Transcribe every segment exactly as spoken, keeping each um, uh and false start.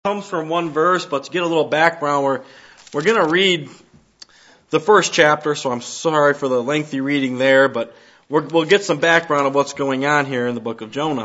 Comes from one verse, but to get a little background, we're, we're going to read the first chapter, so I'm sorry for the lengthy reading there, but we're, we'll get some background of what's going on here in the book of Jonah.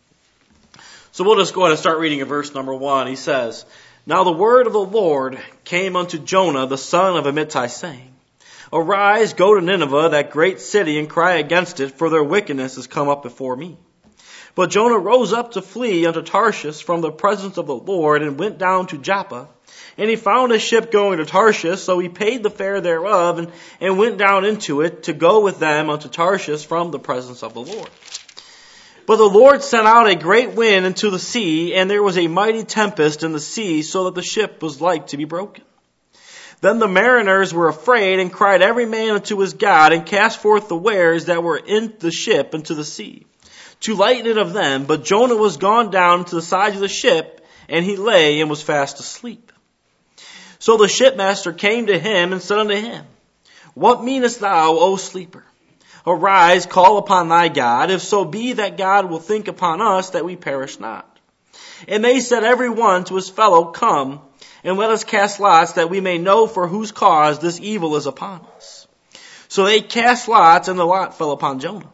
So we'll just go ahead and start reading at verse number one. He says, "Now the word of the Lord came unto Jonah, the son of Amittai, saying, Arise, go to Nineveh, that great city, and cry against it, for their wickedness is come up before me. But Jonah rose up to flee unto Tarshish from the presence of the Lord, and went down to Joppa. And he found a ship going to Tarshish, so he paid the fare thereof, and, and went down into it to go with them unto Tarshish from the presence of the Lord. But the Lord sent out a great wind into the sea, and there was a mighty tempest in the sea, so that the ship was like to be broken. Then the mariners were afraid, and cried every man unto his God, and cast forth the wares that were in the ship into the sea, to lighten it of them. But Jonah was gone down to the side of the ship, and he lay and was fast asleep. So the shipmaster came to him and said unto him, What meanest thou, O sleeper? Arise, call upon thy God, if so be that God will think upon us that we perish not. And they said every one to his fellow, Come, and let us cast lots, that we may know for whose cause this evil is upon us. So they cast lots, and the lot fell upon Jonah.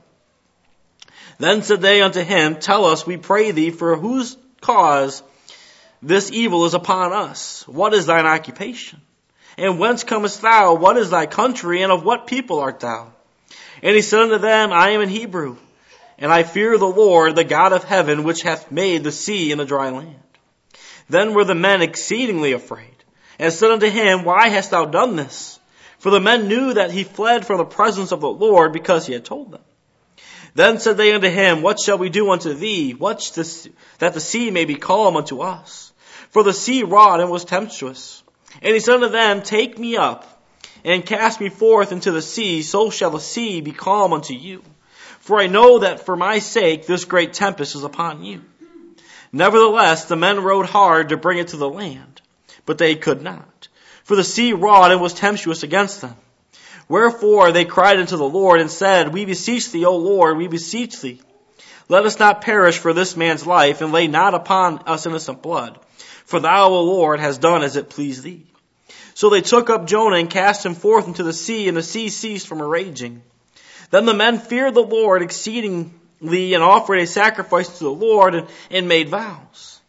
Then said they unto him, Tell us, we pray thee, for whose cause this evil is upon us? What is thine occupation? And whence comest thou? What is thy country? And of what people art thou? And he said unto them, I am an Hebrew, and I fear the Lord, the God of heaven, which hath made the sea and the dry land. Then were the men exceedingly afraid, and said unto him, Why hast thou done this? For the men knew that he fled from the presence of the Lord, because he had told them. Then said they unto him, What shall we do unto thee? What this, that the sea may be calm unto us? For the sea wrought and was tempestuous. And he said unto them, Take me up, and cast me forth into the sea, so shall the sea be calm unto you. For I know that for my sake this great tempest is upon you. Nevertheless, the men rowed hard to bring it to the land, but they could not. For the sea wrought and was tempestuous against them. Wherefore they cried unto the Lord, and said, We beseech thee, O Lord, we beseech thee. Let us not perish for this man's life, and lay not upon us innocent blood. For thou, O Lord, hast done as it pleased thee. So they took up Jonah, and cast him forth into the sea, and the sea ceased from her raging. Then the men feared the Lord exceedingly, and offered a sacrifice to the Lord, and, and made vows.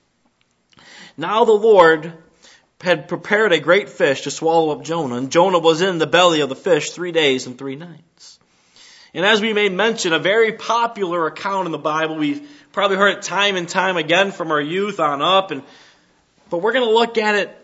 Now the Lord had prepared a great fish to swallow up Jonah, and Jonah was in the belly of the fish three days and three nights. And as we made mention, a very popular account in the Bible, we've probably heard it time and time again from our youth on up, and but we're going to look at it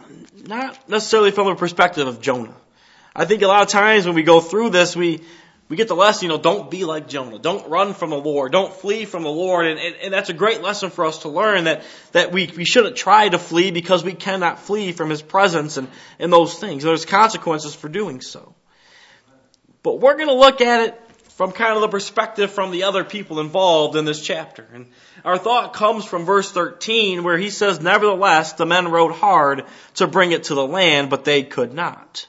not necessarily from the perspective of Jonah. I think a lot of times when we go through this, we we get the lesson, you know, don't be like Jonah. Don't run from the Lord. Don't flee from the Lord. And, and, and that's a great lesson for us to learn, that, that we, we shouldn't try to flee because we cannot flee from His presence and, and those things. There's consequences for doing so. But we're going to look at it from kind of the perspective from the other people involved in this chapter. And our thought comes from verse thirteen, where he says, Nevertheless, the men rowed hard to bring it to the land, but they could not.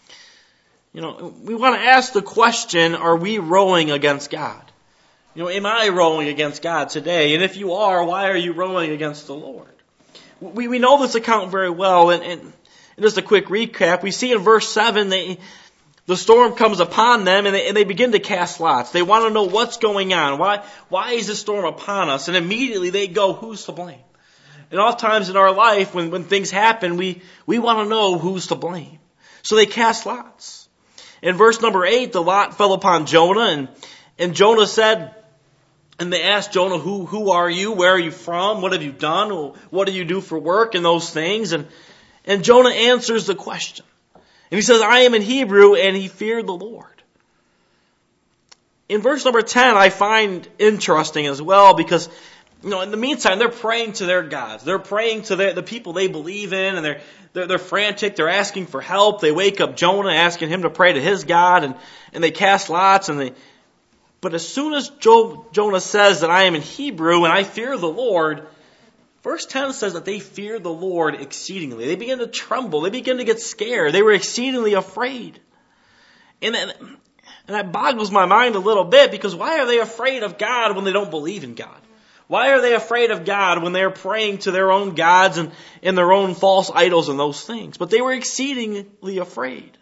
You know, we want to ask the question, are we rowing against God? You know, am I rowing against God today? And if you are, why are you rowing against the Lord? We we know this account very well, and, and, and just a quick recap. We see in verse seven, they, the storm comes upon them, and they, and they begin to cast lots. They want to know what's going on. Why, why is this storm upon us? And immediately they go, who's to blame? And oftentimes in our life, when, when things happen, we, we want to know who's to blame. So they cast lots. In verse number eight, the lot fell upon Jonah, and, and Jonah said, and they asked Jonah, who, who are you? Where are you from? What have you done? What do you do for work? And those things. And, and Jonah answers the question. And he says, I am in Hebrew, and he feared the Lord. In verse number ten, I find interesting as well, because, you know, in the meantime, they're praying to their gods. They're praying to their, the people they believe in, and they're, they're, they're frantic. They're asking for help. They wake up Jonah, asking him to pray to his God, and, and they cast lots, and they, but as soon as Jo- Jonah says that I am in Hebrew, and I fear the Lord, verse ten says that they feared the Lord exceedingly. They began to tremble. They began to get scared. They were exceedingly afraid. And, and, and that boggles my mind a little bit, because why are they afraid of God when they don't believe in God? Why are they afraid of God when they're praying to their own gods and, and their own false idols and those things? But they were exceedingly afraid.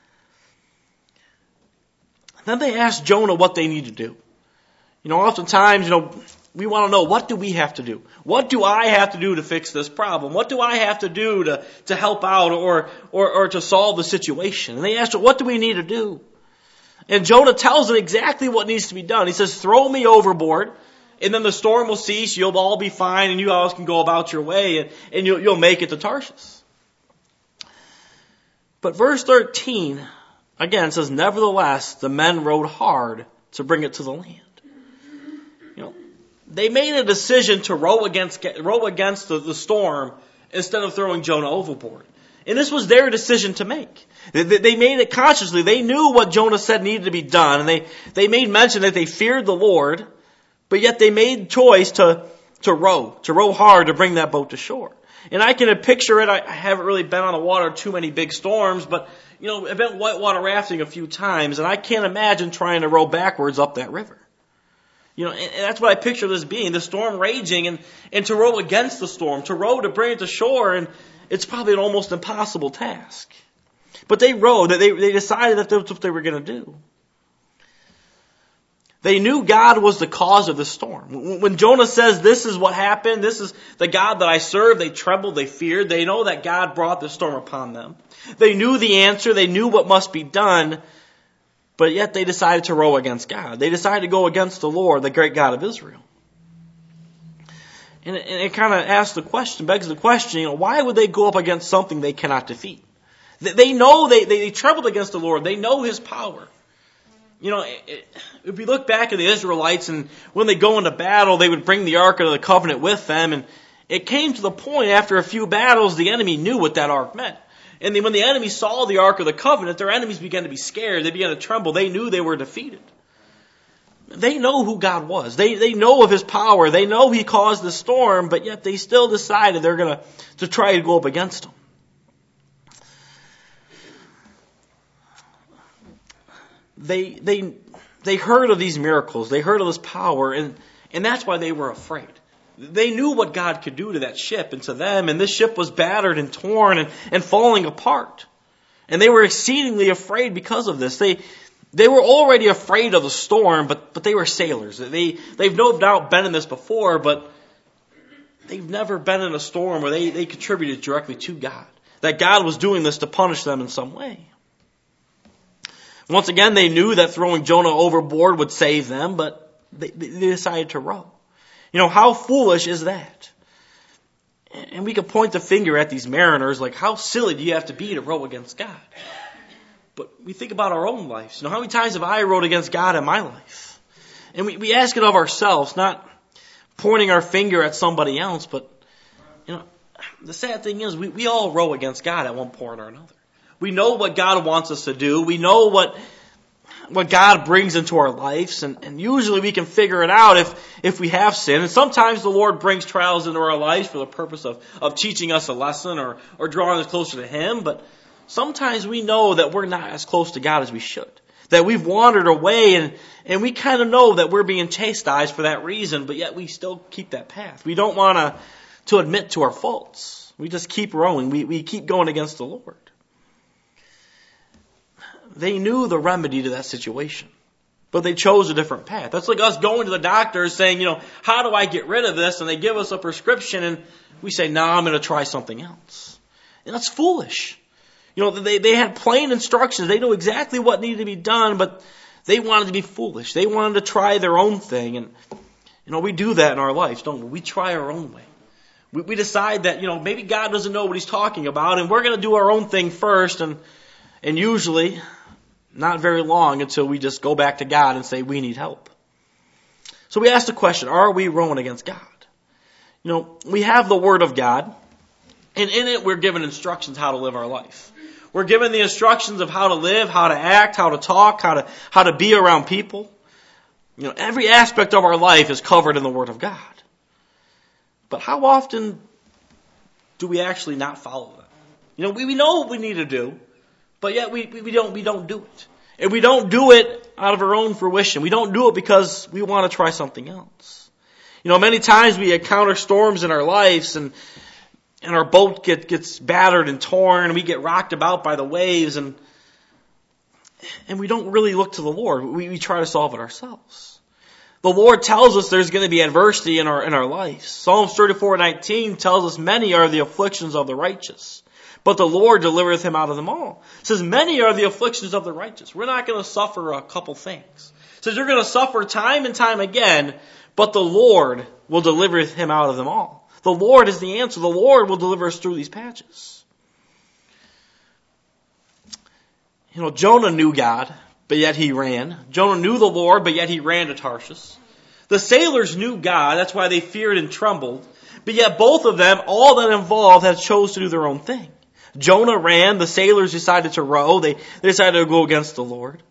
Then they asked Jonah what they need to do. You know, oftentimes, you know, we want to know, what do we have to do? What do I have to do to fix this problem? What do I have to do to, to help out or, or, or to solve the situation? And they asked, what do we need to do? And Jonah tells them exactly what needs to be done. He says, throw me overboard, and then the storm will cease, you'll all be fine, and you all can go about your way, and, and you'll, you'll make it to Tarshish. But verse thirteen, again, says, nevertheless, the men rowed hard to bring it to the land. You know, they made a decision to row against, row against the, the storm instead of throwing Jonah overboard. And this was their decision to make. They, they made it consciously. They knew what Jonah said needed to be done, and they, they made mention that they feared the Lord, but yet they made choice to, to row, to row hard to bring that boat to shore. And I can picture it. I haven't really been on the water too many big storms, but, you know, I've been whitewater rafting a few times, and I can't imagine trying to row backwards up that river. You know, and that's what I picture this being, the storm raging, and, and to row against the storm, to row to bring it to shore, and it's probably an almost impossible task. But they rowed, they, they decided that that's what they were going to do. They knew God was the cause of the storm. When Jonah says, this is what happened, this is the God that I serve, they trembled, they feared. They know that God brought the storm upon them. They knew the answer, they knew what must be done, but yet they decided to row against God. They decided to go against the Lord, the great God of Israel. And it, and it kind of asks the question, begs the question, you know, why would they go up against something they cannot defeat? They, they know they, they, they trembled against the Lord. They know His power. You know, it, it, if we look back at the Israelites, and when they go into battle, they would bring the Ark of the Covenant with them. And it came to the point after a few battles, the enemy knew what that Ark meant. And then when the enemy saw the Ark of the Covenant, their enemies began to be scared. They began to tremble. They knew they were defeated. They know who God was. They, they know of His power. They know He caused the storm, but yet they still decided they're going to, to try to go up against Him. They, they, they heard of these miracles. They heard of this power, and, and that's why they were afraid. They knew what God could do to that ship and to them, and this ship was battered and torn and, and falling apart. And they were exceedingly afraid because of this. They, they were already afraid of the storm, but, but they were sailors. They, they've no doubt been in this before, but they've never been in a storm where they, they contributed directly to God. That God was doing this to punish them in some way. Once again, they knew that throwing Jonah overboard would save them, but they, they decided to row. You know, how foolish is that? And we could point the finger at these mariners, like, how silly do you have to be to row against God? But we think about our own lives. You know, how many times have I rowed against God in my life? And we, we ask it of ourselves, not pointing our finger at somebody else, but, you know, the sad thing is we, we all row against God at one point or another. We know what God wants us to do. We know what what God brings into our lives. And, and usually we can figure it out if, if we have sin. And sometimes the Lord brings trials into our lives for the purpose of, of teaching us a lesson or, or drawing us closer to Him. But sometimes we know that we're not as close to God as we should. That we've wandered away, and, and we kind of know that we're being chastised for that reason, but yet we still keep that path. We don't want to, to admit to our faults. We just keep rowing. We, we keep going against the Lord. They knew the remedy to that situation, but they chose a different path. That's like us going to the doctor saying, you know, how do I get rid of this? And they give us a prescription, and we say, no, nah, I'm going to try something else. And that's foolish. You know, they, they had plain instructions. They knew exactly what needed to be done, but they wanted to be foolish. They wanted to try their own thing. And, you know, we do that in our lives, don't we? We try our own way. We, we decide that, you know, maybe God doesn't know what He's talking about, and we're going to do our own thing first, and and usually not very long until we just go back to God and say we need help. So we ask the question, are we rowing against God? You know, we have the Word of God, and in it we're given instructions how to live our life. We're given the instructions of how to live, how to act, how to talk, how to how to be around people. You know, every aspect of our life is covered in the Word of God. But how often do we actually not follow them? You know, we, we know what we need to do, but yet we, we don't we don't do it. And we don't do it out of our own fruition. We don't do it because we want to try something else. You know, many times we encounter storms in our lives, and and our boat get, gets battered and torn, and we get rocked about by the waves, and and we don't really look to the Lord. We, we try to solve it ourselves. The Lord tells us there's going to be adversity in our in our lives. Psalms thirty-four nineteen tells us, many are the afflictions of the righteous, but the Lord delivereth him out of them all. It says, many are the afflictions of the righteous. We're not going to suffer a couple things. It says you're going to suffer time and time again, but the Lord will deliver him out of them all. The Lord is the answer. The Lord will deliver us through these patches. You know, Jonah knew God, but yet he ran. Jonah knew the Lord, but yet he ran to Tarshish. The sailors knew God, that's why they feared and trembled. But yet both of them, all that involved, had chose to do their own thing. Jonah ran, the sailors decided to row, they, they decided to go against the Lord.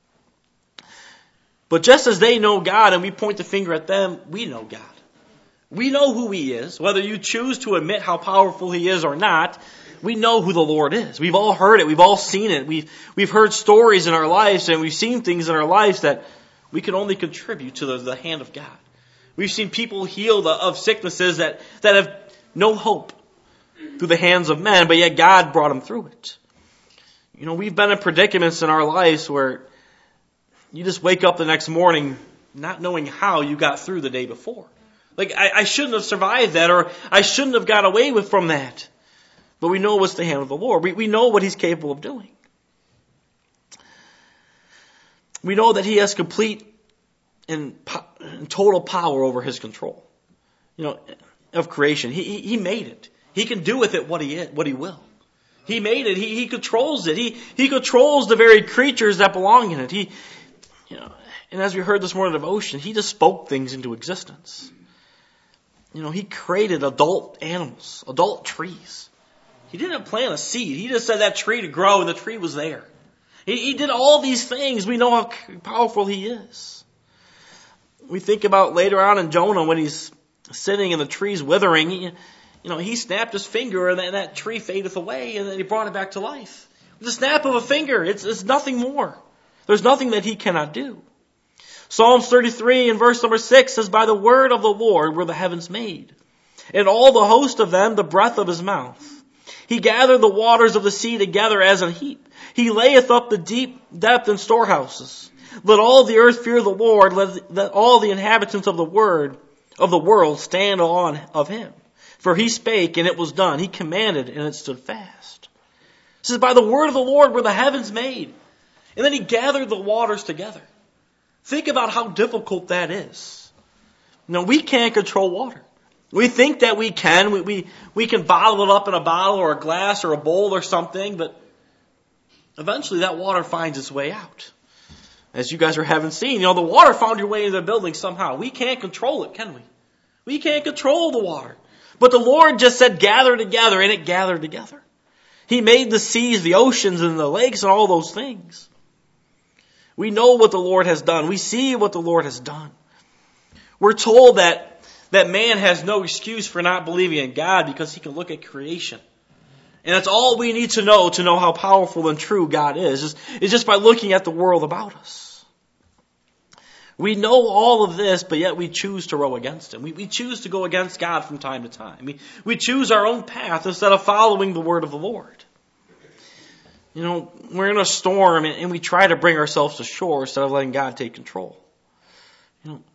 But just as they know God and we point the finger at them, we know God. We know who He is. Whether you choose to admit how powerful He is or not, we know who the Lord is. We've all heard it. We've all seen it. We've, we've heard stories in our lives, and we've seen things in our lives that we can only contribute to the, the hand of God. We've seen people healed of sicknesses that, that have no hope through the hands of men, but yet God brought them through it. You know, we've been in predicaments in our lives where you just wake up the next morning not knowing how you got through the day before. Like, I, I shouldn't have survived that, or I shouldn't have got away with from that. But we know it's the hand of the Lord. We, we know what He's capable of doing. We know that He has complete and, and total power over His control, you know, of creation. He, he, he made it. He can do with it what He is, what He will. He made it. He, he controls it. He, he controls the very creatures that belong in it. He, you know, and as we heard this morning in devotion, He just spoke things into existence. You know, He created adult animals, adult trees. He didn't plant a seed. He just said that tree to grow, and the tree was there. He, he did all these things. We know how powerful He is. We think about later on in Jonah when he's sitting and the tree's withering. He, you know, he snapped his finger, and that, that tree fadeth away, and then He brought it back to life. With the snap of a finger, it's, it's nothing more. There's nothing that He cannot do. Psalms thirty-three and verse number six says, by the word of the Lord were the heavens made, and all the host of them the breath of His mouth. He gathered the waters of the sea together as an heap. He layeth up the deep depth in storehouses. Let all the earth fear the Lord. Let, let all the inhabitants of the word of the world stand on of Him. For He spake, and it was done. He commanded, and it stood fast. It says, by the word of the Lord were the heavens made. And then He gathered the waters together. Think about how difficult that is. You know, we can't control water. We think that we can. We, we, we can bottle it up in a bottle or a glass or a bowl or something, but eventually that water finds its way out. As you guys are having seen, you know, the water found your way into the building somehow. We can't control it, can we? We can't control the water. But the Lord just said, gather together, and it gathered together. He made the seas, the oceans, and the lakes, and all those things. We know what the Lord has done. We see what the Lord has done. We're told that that man has no excuse for not believing in God because he can look at creation. And that's all we need to know to know how powerful and true God is, is, is just by looking at the world about us. We know all of this, but yet we choose to row against Him. We, we choose to go against God from time to time. We, we choose our own path instead of following the word of the Lord. You know, we're in a storm and, and we try to bring ourselves to shore instead of letting God take control. You know,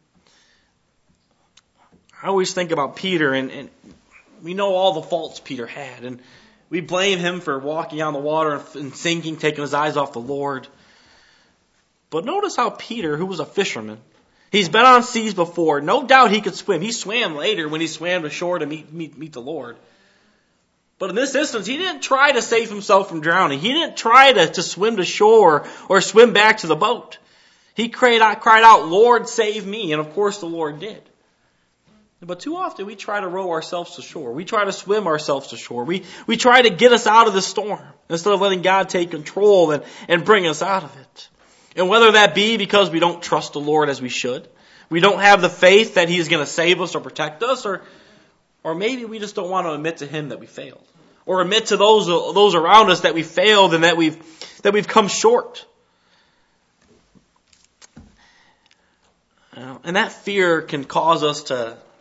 I always think about Peter, and, and we know all the faults Peter had, and we blame him for walking on the water and, and sinking, taking his eyes off the Lord. But notice how Peter, who was a fisherman, he's been on seas before. No doubt he could swim. He swam later when he swam to shore to meet, meet, meet the Lord. But in this instance, he didn't try to save himself from drowning. He didn't try to, to swim to shore or swim back to the boat. He cried out, cried out, Lord, save me. And of course the Lord did. But too often we try to row ourselves to shore. We try to swim ourselves to shore. We, we try to get us out of the storm instead of letting God take control and, and bring us out of it. And whether that be because we don't trust the Lord as we should, we don't have the faith that He is going to save us or protect us, or or maybe we just don't want to admit to Him that we failed, or admit to those those around us that we failed and that we've that we've come short. And that fear can cause us to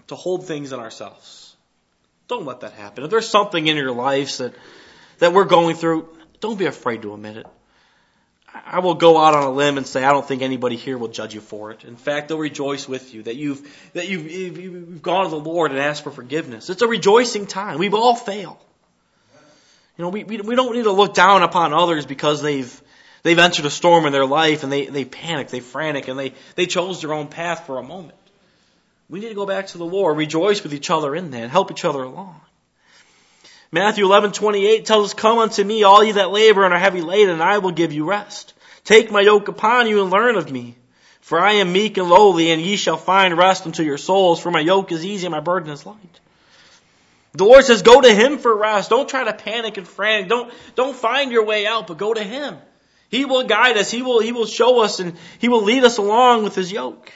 to hold things in ourselves. Don't let that happen. If there's something in your lives that, that we're going through, don't be afraid to admit it. I will go out on a limb and say I don't think anybody here will judge you for it. In fact, they'll rejoice with you that you've that you've, you've gone to the Lord and asked for forgiveness. It's a rejoicing time. We all fail. You know, we, we we don't need to look down upon others because they've they've entered a storm in their life and they, they panic, they frantic, and they, they chose their own path for a moment. We need to go back to the Lord, rejoice with each other in that, and help each other along. Matthew eleven twenty-eight tells us, "Come unto me, all ye that labor and are heavy laden, and I will give you rest. Take my yoke upon you and learn of me. For I am meek and lowly, and ye shall find rest unto your souls. For my yoke is easy and my burden is light." The Lord says, go to Him for rest. Don't try to panic and frantic. Don't, don't find your way out, but go to Him. He will guide us. He will, He will show us, and He will lead us along with His yoke.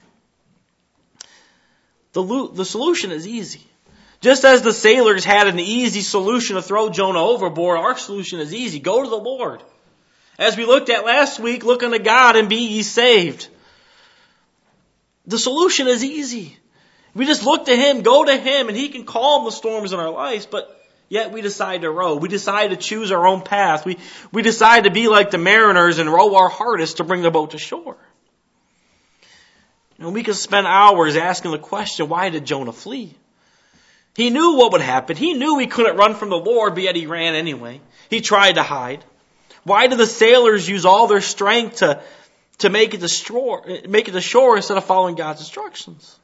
The, the solution is easy. Just as the sailors had an easy solution to throw Jonah overboard, our solution is easy. Go to the Lord. As we looked at last week, look unto God and be ye saved. The solution is easy. We just look to Him, go to Him, and He can calm the storms in our lives, but yet we decide to row. We decide to choose our own path. We, we decide to be like the mariners and row our hardest to bring the boat to shore. And we can spend hours asking the question, why did Jonah flee? He knew what would happen. He knew he couldn't run from the Lord, but yet he ran anyway. He tried to hide. Why did the sailors use all their strength to, to make it to shore, make it to shore instead of following God's instructions?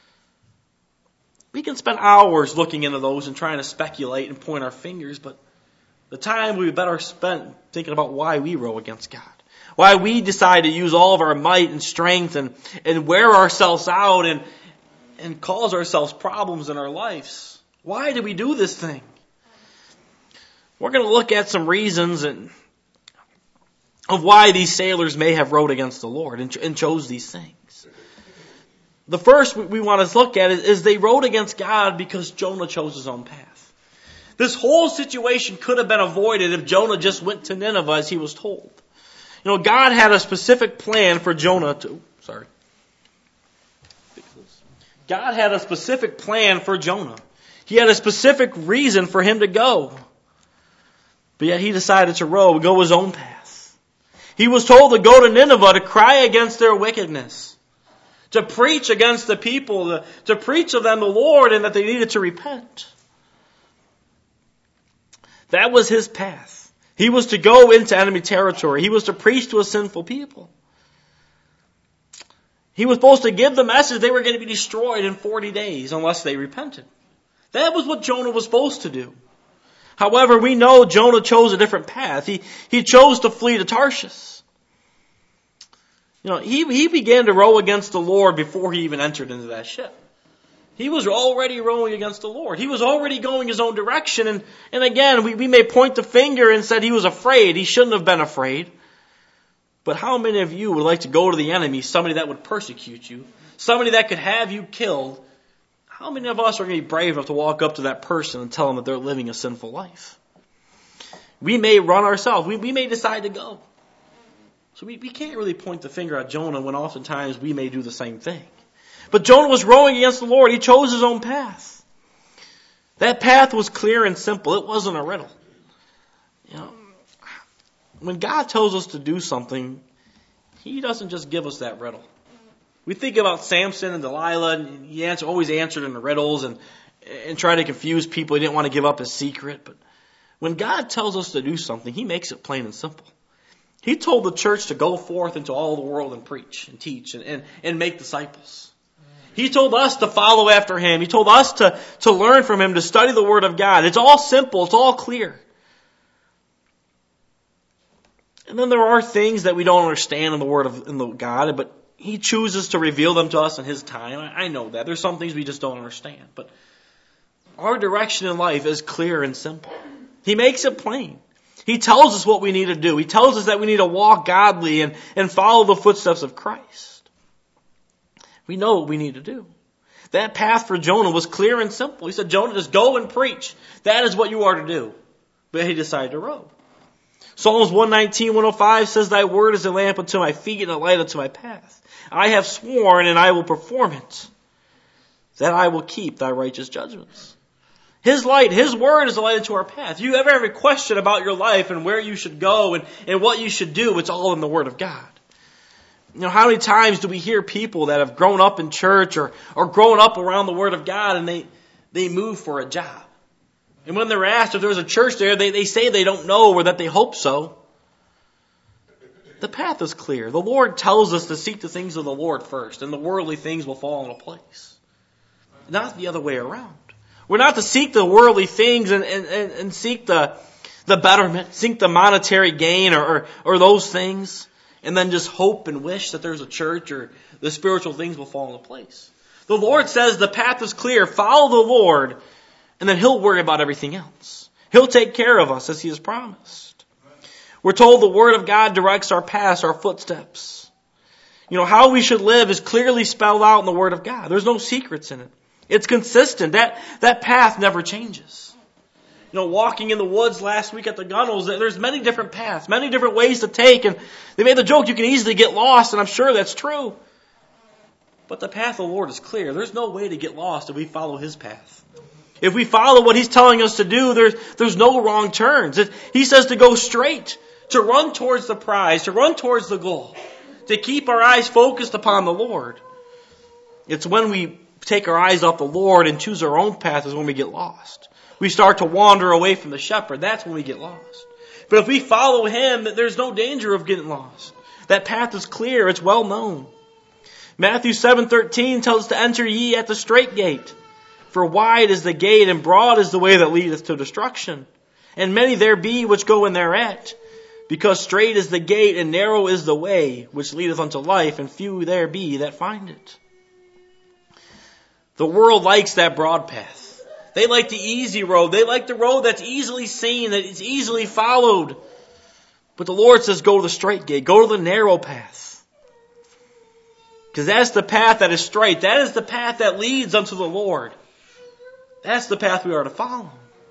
We can spend hours looking into those and trying to speculate and point our fingers, but the time we better spend thinking about why we row against God. Why we decide to use all of our might and strength and, and wear ourselves out and and cause ourselves problems in our lives. Why do we do this thing? We're going to look at some reasons and of why these sailors may have rowed against the Lord and, and chose these things. The first we want to look at is, is they rowed against God because Jonah chose his own path. This whole situation could have been avoided if Jonah just went to Nineveh as he was told. You know, God had a specific plan for Jonah to, sorry. God had a specific plan for Jonah. He had a specific reason for him to go. But yet he decided to row, go his own path. He was told to go to Nineveh to cry against their wickedness. To preach against the people, to, to preach of them the Lord and that they needed to repent. That was his path. He was to go into enemy territory. He was to preach to a sinful people. He was supposed to give the message they were going to be destroyed in forty days unless they repented. That was what Jonah was supposed to do. However, we know Jonah chose a different path. He, he chose to flee to Tarshish. You know, he, he began to row against the Lord before he even entered into that ship. He was already rowing against the Lord. He was already going his own direction. And, and again, we, we may point the finger and said he was afraid. He shouldn't have been afraid. But how many of you would like to go to the enemy, somebody that would persecute you, somebody that could have you killed? How many of us are going to be brave enough to walk up to that person and tell them that they're living a sinful life? We may run ourselves. We, we may decide to go. So we, we can't really point the finger at Jonah when oftentimes we may do the same thing. But Jonah was rowing against the Lord. He chose his own path. That path was clear and simple. It wasn't a riddle. You know, when God tells us to do something, He doesn't just give us that riddle. We think about Samson and Delilah, and he answer, always answered in the riddles and, and tried to confuse people. He didn't want to give up his secret. But when God tells us to do something, He makes it plain and simple. He told the church to go forth into all the world and preach and teach and, and, and make disciples. He told us to follow after Him. He told us to, to learn from Him, to study the Word of God. It's all simple. It's all clear. And then there are things that we don't understand in the Word of in the God, but He chooses to reveal them to us in His time. I, I know that. There's some things we just don't understand. But our direction in life is clear and simple. He makes it plain. He tells us what we need to do. He tells us that we need to walk godly and, and follow the footsteps of Christ. We know what we need to do. That path for Jonah was clear and simple. He said, Jonah, just go and preach. That is what you are to do. But he decided to row. Psalms one nineteen, one oh five says, Thy word is a lamp unto my feet and a light unto my path. I have sworn and I will perform it. that I will keep thy righteous judgments. His light, His word is a light into our path. If you ever have a question about your life and where you should go and, and what you should do, it's all in the Word of God. You know, how many times do we hear people that have grown up in church or, or grown up around the Word of God and they, they move for a job? And when they're asked if there's a church there, they, they say they don't know or that they hope so. The path is clear. The Lord tells us to seek the things of the Lord first, and the worldly things will fall into place. Not the other way around. We're not to seek the worldly things and, and, and seek the, the betterment, seek the monetary gain or, or, or those things, and then just hope and wish that there's a church or the spiritual things will fall into place. The Lord says the path is clear. Follow the Lord, and then He'll worry about everything else. He'll take care of us as He has promised. We're told the Word of God directs our paths, our footsteps. You know, how we should live is clearly spelled out in the Word of God. There's no secrets in it. It's consistent. That, that path never changes. You know, walking in the woods last week at the Gunnels, there's many different paths, many different ways to take, and they made the joke you can easily get lost, and I'm sure that's true. But the path of the Lord is clear. There's no way to get lost if we follow His path. If we follow what He's telling us to do, there's, there's no wrong turns. It, he says to go straight, to run towards the prize, to run towards the goal, to keep our eyes focused upon the Lord. It's when we take our eyes off the Lord and choose our own path is when we get lost. We start to wander away from the shepherd. That's when we get lost. But if we follow Him, there's no danger of getting lost. That path is clear. It's well known. Matthew seven thirteen tells us to enter ye at the strait gate. For wide is the gate and broad is the way that leadeth to destruction. And many there be which go in thereat. Because strait is the gate and narrow is the way which leadeth unto life, and few there be that find it. The world likes that broad path. They like the easy road. They like the road that's easily seen, that is easily followed. But the Lord says go to the strait gate. Go to the narrow path. Because that's the path that is straight. That is the path that leads unto the Lord. That's the path we are to follow.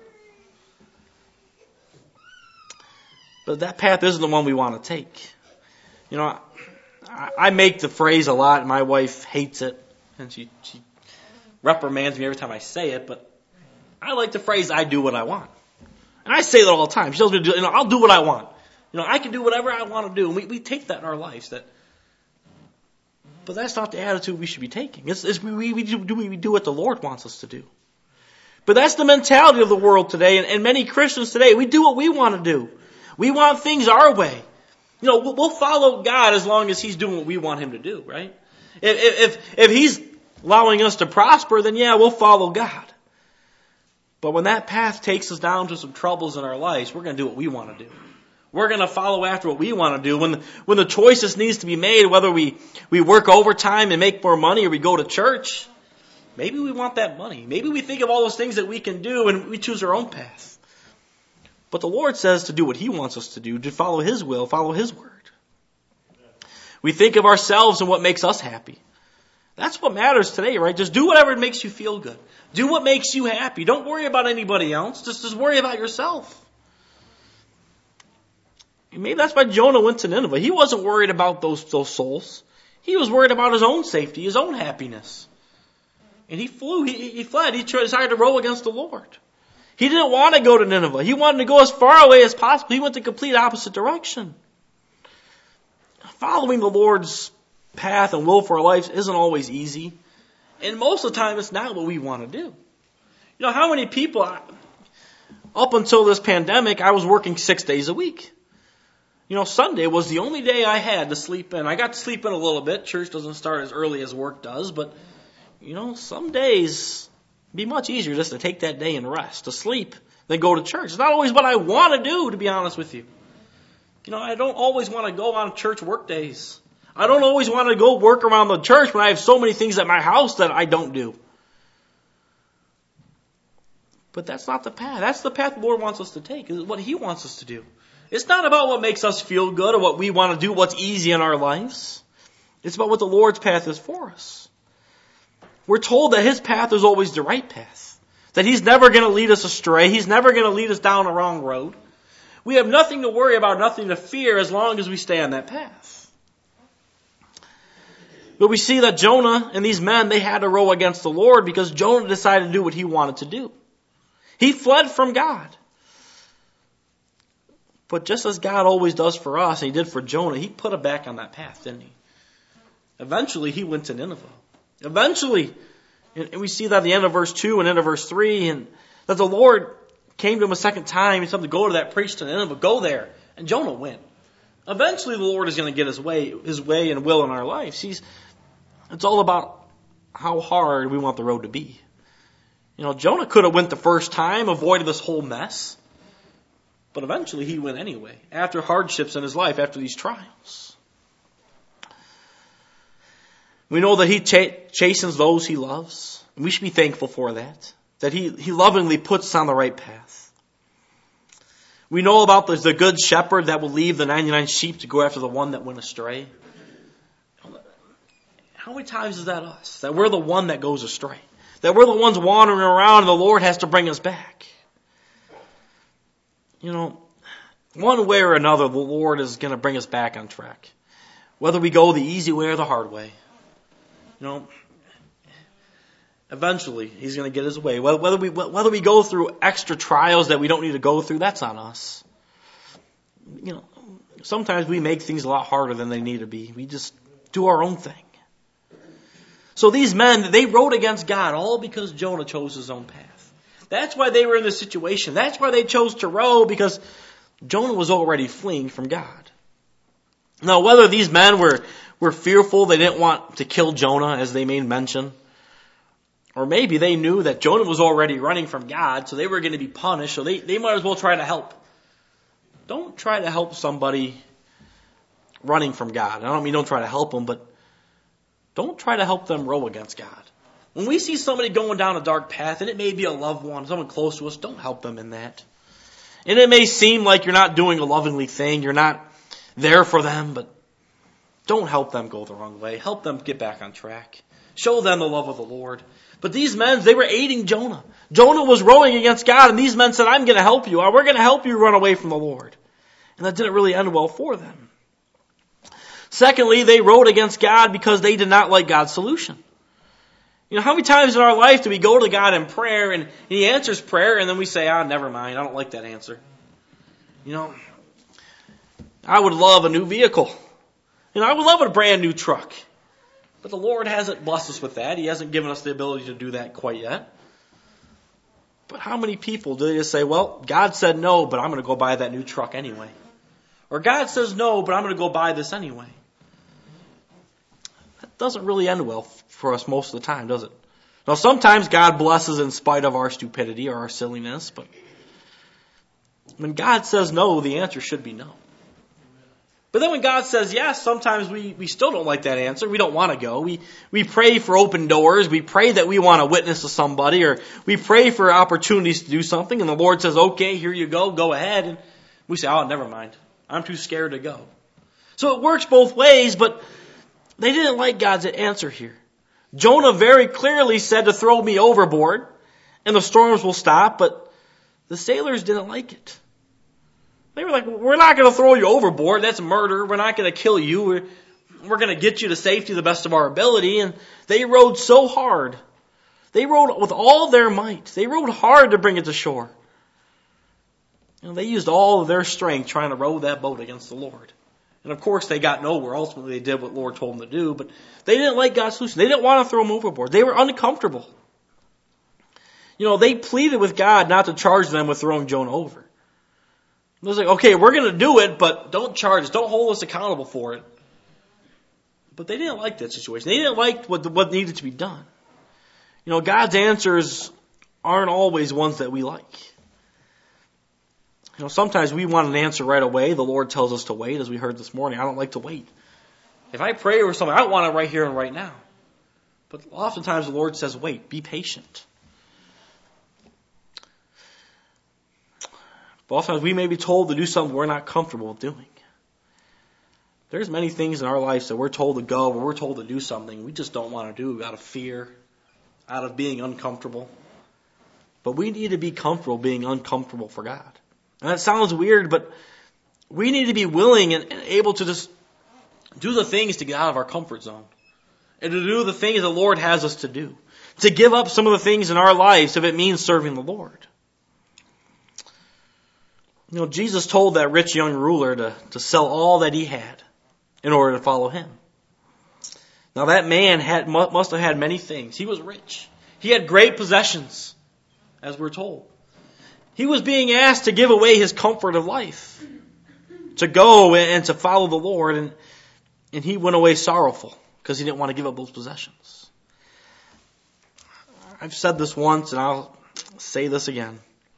But that path isn't the one we want to take. You know, I, I make the phrase a lot, and my wife hates it, and she, she reprimands me every time I say it, but I like the phrase, I do what I want. And I say that all the time. She tells me to do, you know, I'll do what I want. You know, I can do whatever I want to do. And we, we take that in our lives. That, but that's not the attitude we should be taking. It's, it's we, we, do, we do what the Lord wants us to do. But that's the mentality of the world today, and, and many Christians today. We do what we want to do. We want things our way. You know, we'll, we'll follow God as long as He's doing what we want Him to do, right? If, if, if He's allowing us to prosper, then yeah, we'll follow God. But when that path takes us down to some troubles in our lives, we're going to do what we want to do. We're going to follow after what we want to do. When the, when the choices needs to be made, whether we, we work overtime and make more money or we go to church, maybe we want that money. Maybe we think of all those things that we can do and we choose our own path. But the Lord says to do what He wants us to do, to follow His will, follow His word. We think of ourselves and what makes us happy. That's what matters today, right? Just do whatever makes you feel good. Do what makes you happy. Don't worry about anybody else. Just, just worry about yourself. Maybe that's why Jonah went to Nineveh. He wasn't worried about those, those souls. He was worried about his own safety, his own happiness. And he flew, he, he fled. He decided to row against the Lord. He didn't want to go to Nineveh. He wanted to go as far away as possible. He went the complete opposite direction. Following the Lord's path and will for our lives isn't always easy. And most of the time, it's not what we want to do. You know, how many people, up until this pandemic, I was working six days a week. You know, Sunday was the only day I had to sleep in. I got to sleep in a little bit. Church doesn't start as early as work does, but, you know, some days it'd be much easier just to take that day and rest, to sleep, than go to church. It's not always what I want to do, to be honest with you. You know, I don't always want to go on church work days. I don't always want to go work around the church when I have so many things at my house that I don't do. But that's not the path. That's the path the Lord wants us to take. It's what He wants us to do. It's not about what makes us feel good or what we want to do, what's easy in our lives. It's about what the Lord's path is for us. We're told that His path is always the right path. That He's never going to lead us astray. He's never going to lead us down a wrong road. We have nothing to worry about, nothing to fear as long as we stay on that path. But we see that Jonah and these men, they had to row against the Lord because Jonah decided to do what he wanted to do. He fled from God. But just as God always does for us, and he did for Jonah, he put him back on that path, didn't he? Eventually, he went to Nineveh. Eventually, and we see that at the end of verse two and end of verse three, and that the Lord came to him a second time and told him to go to that priest in Nineveh, go there. And Jonah went. Eventually, the Lord is going to get his way, his way and will in our lives. He's, it's all about how hard we want the road to be. You know, Jonah could have went the first time, avoided this whole mess. But eventually he went anyway, after hardships in his life, after these trials. We know that he ch- chastens those he loves. And we should be thankful for that. That he, he lovingly puts us on the right path. We know about the, the good shepherd that will leave the ninety-nine sheep to go after the one that went astray. How many times is that us? That we're the one that goes astray. That we're the ones wandering around and the Lord has to bring us back. You know, one way or another, the Lord is going to bring us back on track. Whether we go the easy way or the hard way. You know, eventually he's going to get his way. Whether we, whether we go through extra trials that we don't need to go through, that's on us. You know, sometimes we make things a lot harder than they need to be. We just do our own thing. So these men, they rowed against God all because Jonah chose his own path. That's why they were in this situation. That's why they chose to row, because Jonah was already fleeing from God. Now, whether these men were, were fearful, they didn't want to kill Jonah, as they made mention, or maybe they knew that Jonah was already running from God, so they were going to be punished, so they, they might as well try to help. Don't try to help somebody running from God. I don't mean don't try to help them, but don't try to help them row against God. When we see somebody going down a dark path, and it may be a loved one, someone close to us, don't help them in that. And it may seem like you're not doing a lovingly thing, you're not there for them, but don't help them go the wrong way. Help them get back on track. Show them the love of the Lord. But these men, they were aiding Jonah. Jonah was rowing against God, and these men said, I'm going to help you. We're going to help you run away from the Lord. And that didn't really end well for them. Secondly, they rowed against God because they did not like God's solution. You know, how many times in our life do we go to God in prayer and He answers prayer and then we say, ah, never mind, I don't like that answer. You know, I would love a new vehicle. You know, I would love a brand new truck. But the Lord hasn't blessed us with that. He hasn't given us the ability to do that quite yet. But how many people do they just say, well, God said no, but I'm going to go buy that new truck anyway. Or God says no, but I'm going to go buy this anyway. That doesn't really end well for us most of the time, does it? Now, sometimes God blesses in spite of our stupidity or our silliness, but when God says no, the answer should be no. But then when God says yes, sometimes we, we still don't like that answer. We don't want to go. We, we pray for open doors. We pray that we want to witness to somebody, or we pray for opportunities to do something, and the Lord says, okay, here you go, go ahead. And we say, oh, never mind. I'm too scared to go. So it works both ways, but they didn't like God's answer here. Jonah very clearly said to throw me overboard and the storms will stop, but the sailors didn't like it. They were like, we're not going to throw you overboard. That's murder. We're not going to kill you. We're, we're going to get you to safety to the best of our ability. And they rowed so hard. They rowed with all their might. They rowed hard to bring it to shore. You know, they used all of their strength trying to row that boat against the Lord. And of course, they got nowhere. Ultimately, they did what the Lord told them to do. But they didn't like God's solution. They didn't want to throw them overboard. They were uncomfortable. You know, they pleaded with God not to charge them with throwing Jonah over. It was like, okay, we're going to do it, but don't charge us. Don't hold us accountable for it. But they didn't like that situation. They didn't like what, what needed to be done. You know, God's answers aren't always ones that we like. You know, sometimes we want an answer right away. The Lord tells us to wait, as we heard this morning. I don't like to wait. If I pray over something, I want it right here and right now. But oftentimes the Lord says, wait, be patient. But oftentimes we may be told to do something we're not comfortable with doing. There's many things in our lives that we're told to go, or we're told to do something we just don't want to do out of fear, out of being uncomfortable. But we need to be comfortable being uncomfortable for God. And that sounds weird, but we need to be willing and able to just do the things to get out of our comfort zone. and to do the things the Lord has us to do. To give up some of the things in our lives if it means serving the Lord. You know, Jesus told that rich young ruler to, to sell all that he had in order to follow him. Now that man had must have had many things. He was rich. He had great possessions, as we're told. He was being asked to give away his comfort of life, to go and to follow the Lord, and, and he went away sorrowful because he didn't want to give up those possessions. I've said this once and I'll say this again.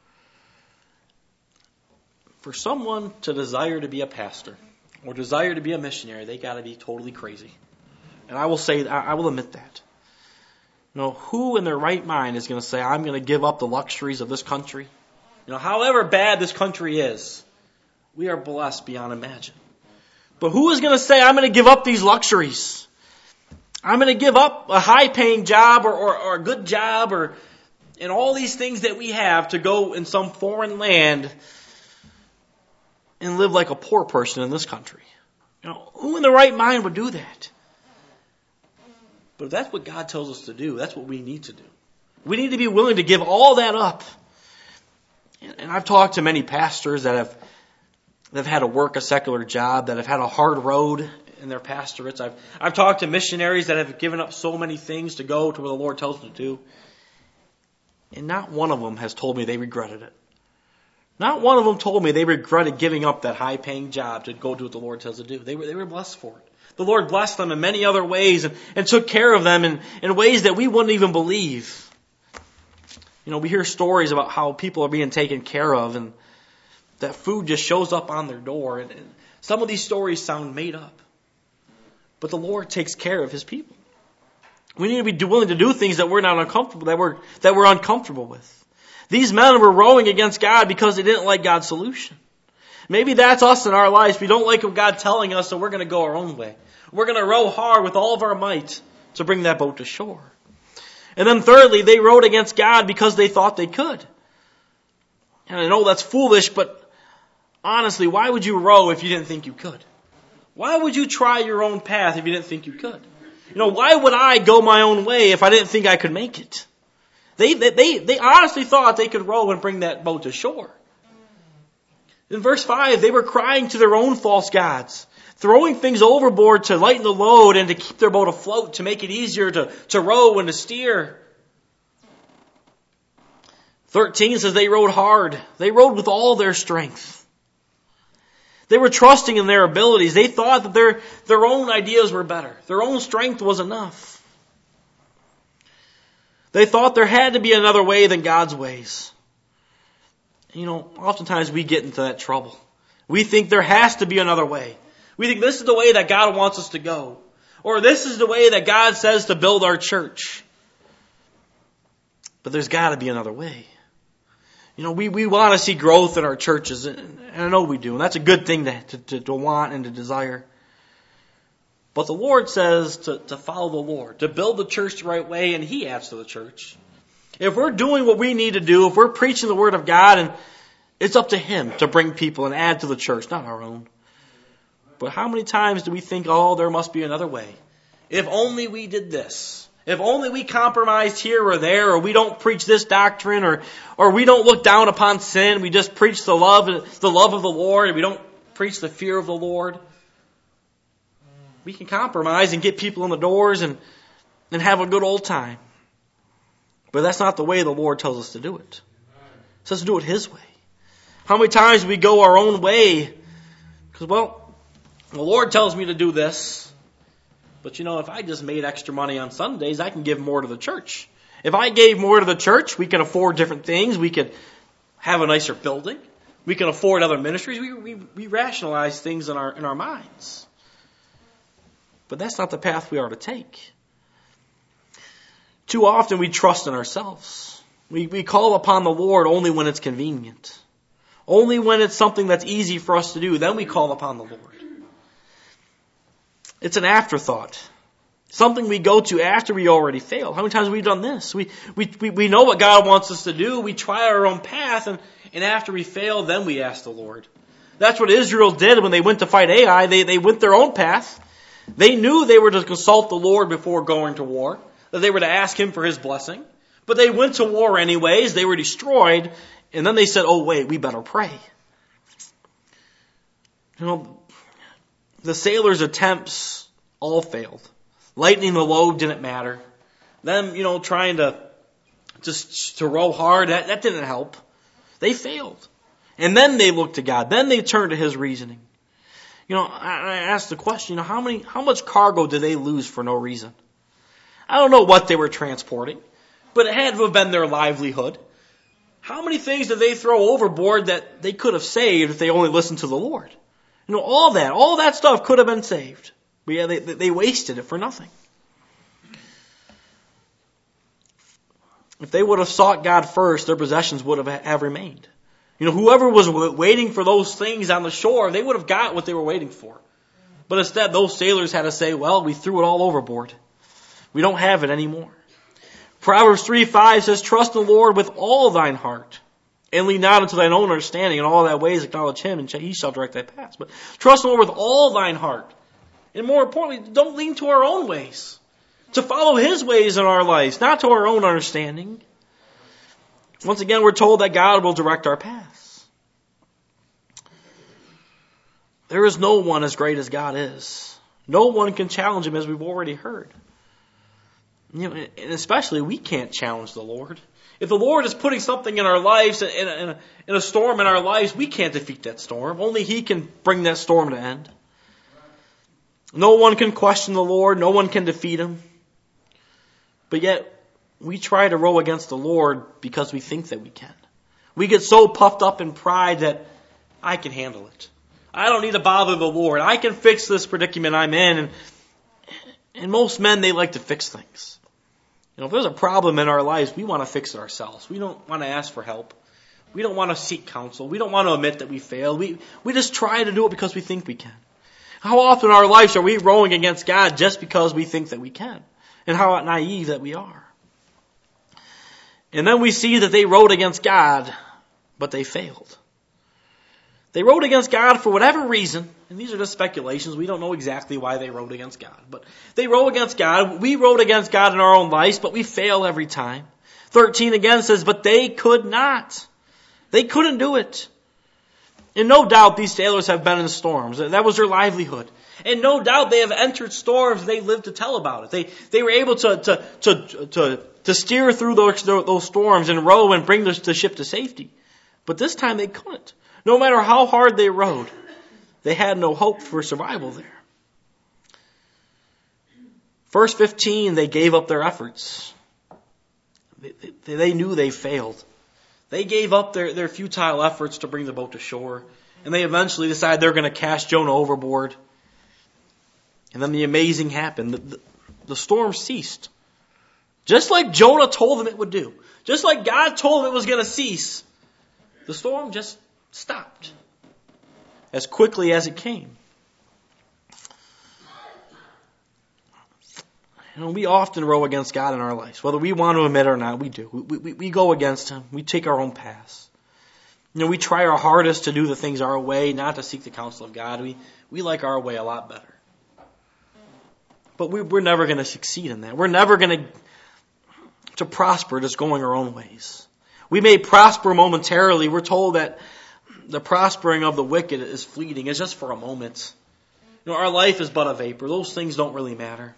For someone to desire to be a pastor or desire to be a missionary, they got to be totally crazy. And I will say, I will admit that. You know, who in their right mind is going to say, I'm going to give up the luxuries of this country? You know, however bad this country is, we are blessed beyond imagine. But who is going to say, I'm going to give up these luxuries? I'm going to give up a high-paying job or, or, or a good job or and all these things that we have to go in some foreign land and live like a poor person in this country. You know, who in their right mind would do that? But if that's what God tells us to do, that's what we need to do. We need to be willing to give all that up. And I've talked to many pastors that have that have had to work a secular job, that have had a hard road in their pastorates. I've I've talked to missionaries that have given up so many things to go to where the Lord tells them to do. And not one of them has told me they regretted it. Not one of them told me they regretted giving up that high-paying job to go do what the Lord tells them to do. They were, they were blessed for it. The Lord blessed them in many other ways and, and took care of them in, in ways that we wouldn't even believe. You know, we hear stories about how people are being taken care of and that food just shows up on their door. And, and some of these stories sound made up. But the Lord takes care of His people. We need to be willing to do things that we're not uncomfortable, that we're, that we're uncomfortable with. These men were rowing against God because they didn't like God's solution. Maybe that's us in our lives. We don't like what God's telling us, so we're going to go our own way. We're going to row hard with all of our might to bring that boat to shore. And then thirdly, they rowed against God because they thought they could. And I know that's foolish, but honestly, why would you row if you didn't think you could? Why would you try your own path if you didn't think you could? You know, why would I go my own way if I didn't think I could make it? They, they, they, they honestly thought they could row and bring that boat to shore. In verse five, they were crying to their own false gods, throwing things overboard to lighten the load and to keep their boat afloat, to make it easier to, to row and to steer. thirteen says they rowed hard. They rowed with all their strength. They were trusting in their abilities. They thought that their, their own ideas were better. Their own strength was enough. They thought there had to be another way than God's ways. You know, oftentimes we get into that trouble. We think there has to be another way. We think this is the way that God wants us to go. Or this is the way that God says to build our church. But there's got to be another way. You know, we, we want to see growth in our churches. And I know we do. And that's a good thing to, to, to want and to desire. But the Lord says to, to follow the Lord, to build the church the right way, and He adds to the church. If we're doing what we need to do, if we're preaching the Word of God, and it's up to Him to bring people and add to the church, not our own. But how many times do we think, oh, there must be another way? If only we did this. If only we compromised here or there, or we don't preach this doctrine, or or we don't look down upon sin, we just preach the love, the love of the Lord, and we don't preach the fear of the Lord. We can compromise and get people in the doors and, and have a good old time. But that's not the way the Lord tells us to do it. He says to do it His way. How many times do we go our own way? Because, well, the Lord tells me to do this. But, you know, if I just made extra money on Sundays, I can give more to the church. If I gave more to the church, we can afford different things. We could have a nicer building. We can afford other ministries. We, we, we rationalize things in our, in our minds. But that's not the path we are to take. Too often we trust in ourselves. We, we call upon the Lord only when it's convenient. Only when it's something that's easy for us to do. Then we call upon the Lord. It's an afterthought. Something we go to after we already failed. How many times have we done this? We, we, we, we know what God wants us to do. We try our own path. And, and after we fail, then we ask the Lord. That's what Israel did when they went to fight Ai. They, they went their own path. They knew they were to consult the Lord before going to war, that they were to ask him for his blessing. But they went to war anyways. They were destroyed. And then they said, oh, wait, we better pray. You know, the sailors' attempts all failed. Lightening the load didn't matter. Them, you know, trying to just to row hard, that, that didn't help. They failed. And then they looked to God. Then they turned to his reasoning. You know, I, I asked the question, you know, how many, how much cargo did they lose for no reason? I don't know what they were transporting, but it had to have been their livelihood. How many things did they throw overboard that they could have saved if they only listened to the Lord? You know, all that, all that stuff could have been saved. But yeah, they, they wasted it for nothing. If they would have sought God first, their possessions would have, have remained. You know, whoever was waiting for those things on the shore, they would have got what they were waiting for. But instead, those sailors had to say, well, we threw it all overboard. We don't have it anymore. Proverbs three five says, trust in the Lord with all thine heart, and lean not unto thine own understanding. In all thy ways acknowledge him, and he shall direct thy paths. But trust in the Lord with all thine heart. And more importantly, don't lean to our own ways. To follow his ways in our lives, not to our own understanding. Once again, we're told that God will direct our paths. There is no one as great as God is. No one can challenge him, as we've already heard. You know, and especially we can't challenge the Lord. If the Lord is putting something in our lives, in a, in, a, in a storm in our lives, we can't defeat that storm. Only he can bring that storm to end. No one can question the Lord. No one can defeat him. But yet, we try to row against the Lord because we think that we can. We get so puffed up in pride that I can handle it. I don't need to bother the Lord. I can fix this predicament I'm in. And, and most men, they like to fix things. You know, if there's a problem in our lives, we want to fix it ourselves. We don't want to ask for help. We don't want to seek counsel. We don't want to admit that we failed. We, we just try to do it because we think we can. How often in our lives are we rowing against God just because we think that we can? And how naive that we are. And then we see that they rowed against God, but they failed. They rowed against God for whatever reason, and these are just speculations. We don't know exactly why they rowed against God. But they rowed against God. We rowed against God in our own lives, but we fail every time. thirteen again says, but they could not. They couldn't do it. And no doubt these sailors have been in storms. That was their livelihood. And no doubt they have entered storms. They lived to tell about it. They they were able to to to to, to steer through those those storms and row and bring the, the ship to safety. But this time they couldn't. No matter how hard they rowed, they had no hope for survival there. Verse fifteen, they gave up their efforts. They, they, they knew they failed. They gave up their, their futile efforts to bring the boat to shore. And they eventually decided they're going to cast Jonah overboard. And then the amazing happened. The, the, the storm ceased. Just like Jonah told them it would do. Just like God told them it was going to cease. The storm just stopped. As quickly as it came. You know, we often row against God in our lives. Whether we want to admit it or not, we do. We, we, we go against him. We take our own paths. You know, we try our hardest to do the things our way, not to seek the counsel of God. We, we like our way a lot better. But we, we're never going to succeed in that. We're never going to to prosper just going our own ways. We may prosper momentarily. We're told that the prospering of the wicked is fleeting. It's just for a moment. You know, our life is but a vapor. Those things don't really matter.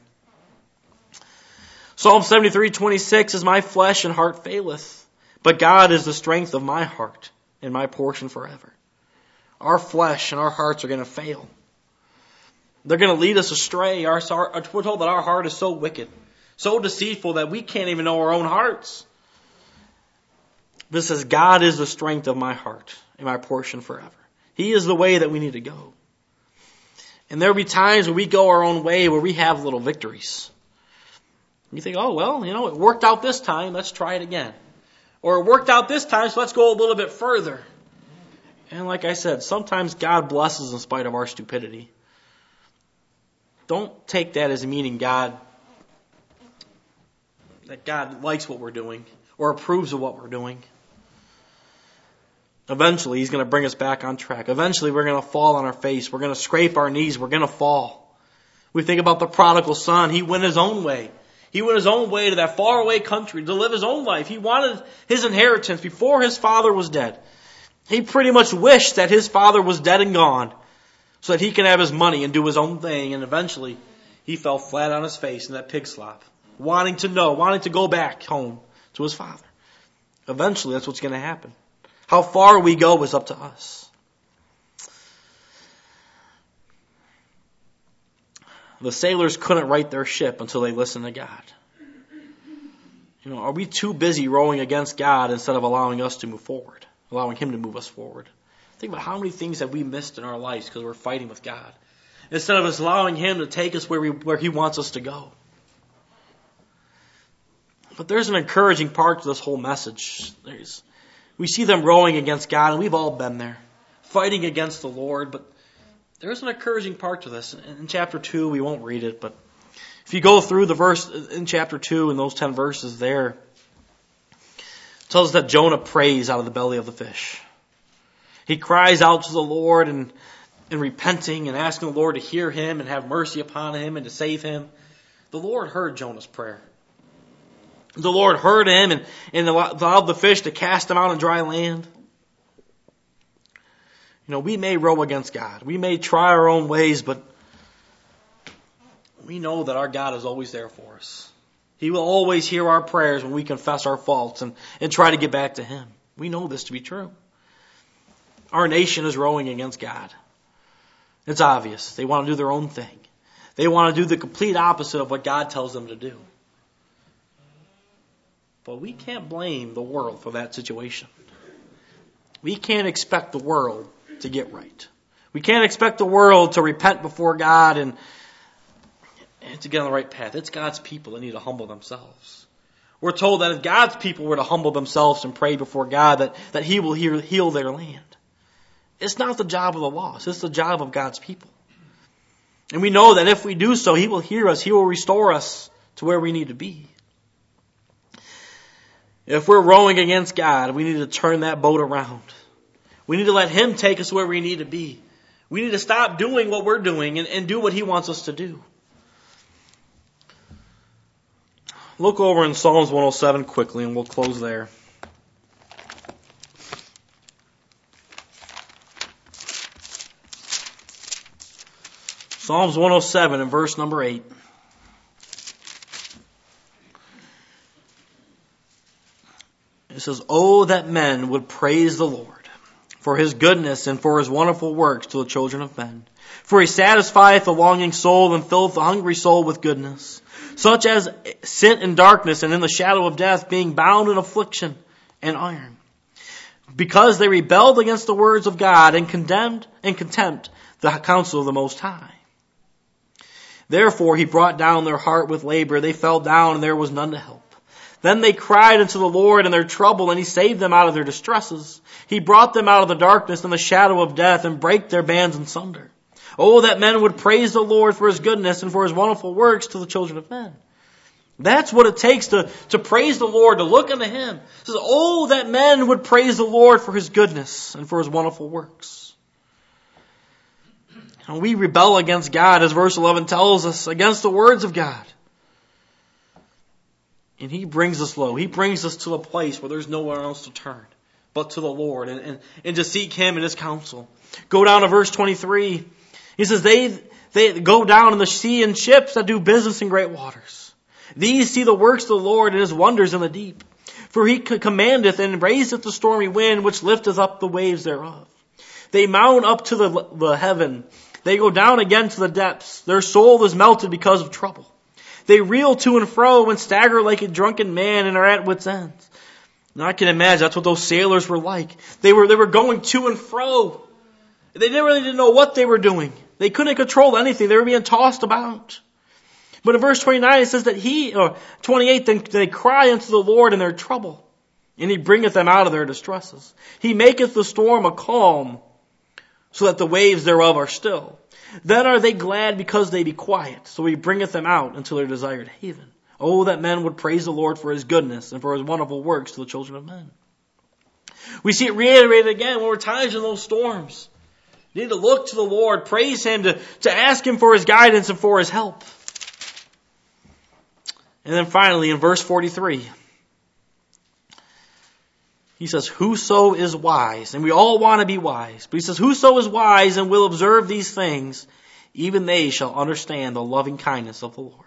Psalm seventy-three twenty-six says, my flesh and heart faileth, but God is the strength of my heart and my portion forever. Our flesh and our hearts are going to fail. They're going to lead us astray. Our, we're told that our heart is so wicked, so deceitful that we can't even know our own hearts. This says, God is the strength of my heart and my portion forever. He is the way that we need to go. And there will be times when we go our own way where we have little victories. You think, oh, well, you know, it worked out this time. Let's try it again. Or it worked out this time, so let's go a little bit further. And like I said, sometimes God blesses in spite of our stupidity. Don't take that as meaning God, that God likes what we're doing or approves of what we're doing. Eventually, he's going to bring us back on track. Eventually, we're going to fall on our face. We're going to scrape our knees. We're going to fall. We think about the prodigal son. He went his own way. He went his own way to that faraway country to live his own life. He wanted his inheritance before his father was dead. He pretty much wished that his father was dead and gone so that he can have his money and do his own thing. And eventually he fell flat on his face in that pig slop, wanting to know, wanting to go back home to his father. Eventually that's what's going to happen. How far we go is up to us. The sailors couldn't right their ship until they listened to God. You know, are we too busy rowing against God instead of allowing us to move forward, allowing Him to move us forward? Think about how many things have we missed in our lives because we're fighting with God, instead of us allowing Him to take us where we, where He wants us to go. But there's an encouraging part to this whole message. There's, we see them rowing against God, and we've all been there, fighting against the Lord, but there's an encouraging part to this. In chapter two, we won't read it, but if you go through the verse in chapter two and those ten verses there, it tells us that Jonah prays out of the belly of the fish. He cries out to the Lord and, and repenting and asking the Lord to hear him and have mercy upon him and to save him. The Lord heard Jonah's prayer. The Lord heard him and, and allowed the fish to cast him out on dry land. You know, we may row against God. We may try our own ways, but we know that our God is always there for us. He will always hear our prayers when we confess our faults and, and try to get back to Him. We know this to be true. Our nation is rowing against God. It's obvious. They want to do their own thing. They want to do the complete opposite of what God tells them to do. But we can't blame the world for that situation. We can't expect the world to get right. We can't expect the world to repent before God and, and to get on the right path. It's God's people that need to humble themselves. We're told that if God's people were to humble themselves and pray before God, that, that He will heal, heal their land. It's not the job of the lost. It's the job of God's people. And we know that if we do so, He will hear us. He will restore us to where we need to be. If we're rowing against God, we need to turn that boat around. We need to let Him take us where we need to be. We need to stop doing what we're doing and, and do what He wants us to do. Look over in Psalms one oh seven quickly and we'll close there. Psalms one oh seven and verse number eight. It says, "Oh, that men would praise the Lord for His goodness and for His wonderful works to the children of men. For He satisfieth the longing soul and filleth the hungry soul with goodness. Such as sit in darkness and in the shadow of death, being bound in affliction and iron. Because they rebelled against the words of God and condemned and contempt the counsel of the Most High. Therefore He brought down their heart with labor. They fell down and there was none to help. Then they cried unto the Lord in their trouble, and He saved them out of their distresses. He brought them out of the darkness and the shadow of death, and brake their bands in sunder. Oh, that men would praise the Lord for His goodness and for His wonderful works to the children of men." That's what it takes to, to praise the Lord, to look unto Him. It says, oh, that men would praise the Lord for His goodness and for His wonderful works. And we rebel against God, as verse eleven tells us, against the words of God. And He brings us low. He brings us to a place where there's nowhere else to turn but to the Lord and, and, and to seek Him and His counsel. Go down to verse twenty-three. He says, they, they go down in the sea in ships that do business in great waters. These see the works of the Lord and His wonders in the deep. For He commandeth and raiseth the stormy wind, which lifteth up the waves thereof. They mount up to the, the heaven. They go down again to the depths. Their soul is melted because of trouble. They reel to and fro and stagger like a drunken man and are at wit's end. Now I can imagine that's what those sailors were like. They were, they were going to and fro. They really didn't know what they were doing. They couldn't control anything. They were being tossed about. But in verse twenty-nine it says that He, or twenty-eight, then they cry unto the Lord in their trouble, and He bringeth them out of their distresses. He maketh the storm a calm, so that the waves thereof are still. Then are they glad because they be quiet, so He bringeth them out unto their desired haven. Oh, that men would praise the Lord for His goodness and for His wonderful works to the children of men. We see it reiterated again when we're times in those storms. You need to look to the Lord, praise Him, to, to ask Him for His guidance and for His help. And then finally, in verse forty-three, he says, whoso is wise, and we all want to be wise, but he says, whoso is wise and will observe these things, even they shall understand the loving kindness of the Lord.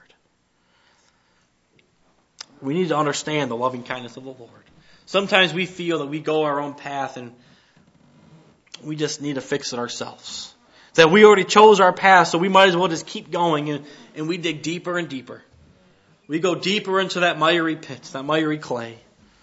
We need to understand the loving kindness of the Lord. Sometimes we feel that we go our own path and we just need to fix it ourselves. That we already chose our path, so we might as well just keep going, and, and we dig deeper and deeper. We go deeper into that miry pit, that miry clay.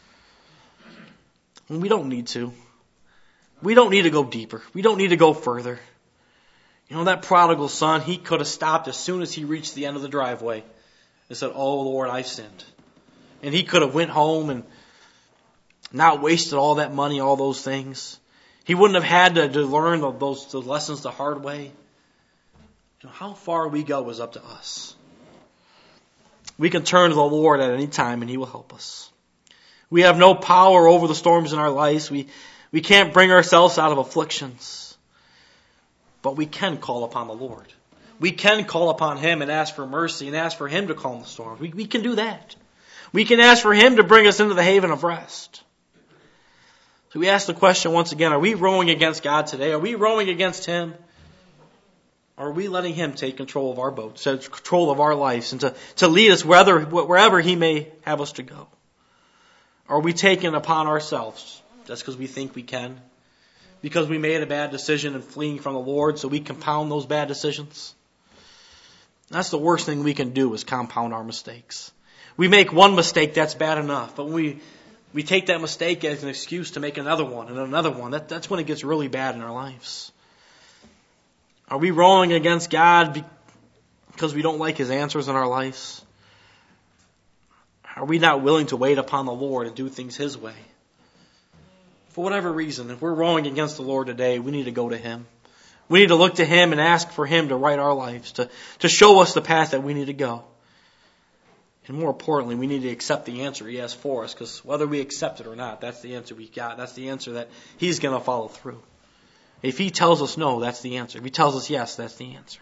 And we don't need to. We don't need to go deeper. We don't need to go further. You know, that prodigal son, he could have stopped as soon as he reached the end of the driveway and said, oh Lord, I've sinned. And he could have went home and not wasted all that money, all those things. He wouldn't have had to, to learn those, those lessons the hard way. You know, how far we go is up to us. We can turn to the Lord at any time and He will help us. We have no power over the storms in our lives. We, we can't bring ourselves out of afflictions. But we can call upon the Lord. We can call upon Him and ask for mercy and ask for Him to calm the storm. We, we can do that. We can ask for Him to bring us into the haven of rest. So we ask the question once again, are we rowing against God today? Are we rowing against Him? Or are we letting Him take control of our boats, take control of our lives, and to, to lead us wherever, wherever He may have us to go? Or are we taking it upon ourselves just because we think we can? Because we made a bad decision and fleeing from the Lord, so we compound those bad decisions? That's the worst thing we can do, is compound our mistakes. We make one mistake, that's bad enough. But when we, we take that mistake as an excuse to make another one and another one, that, that's when it gets really bad in our lives. Are we rowing against God because we don't like His answers in our lives? Are we not willing to wait upon the Lord and do things His way? For whatever reason, if we're rowing against the Lord today, we need to go to Him. We need to look to Him and ask for Him to right our lives, to, to show us the path that we need to go. And more importantly, we need to accept the answer He has for us, because whether we accept it or not, that's the answer we got. That's the answer that He's going to follow through. If He tells us no, that's the answer. If He tells us yes, that's the answer.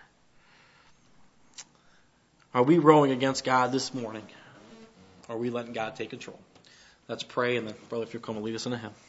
Are we rowing against God this morning? Or are we letting God take control? Let's pray, and then, brother, if you'll come and lead us in a hymn.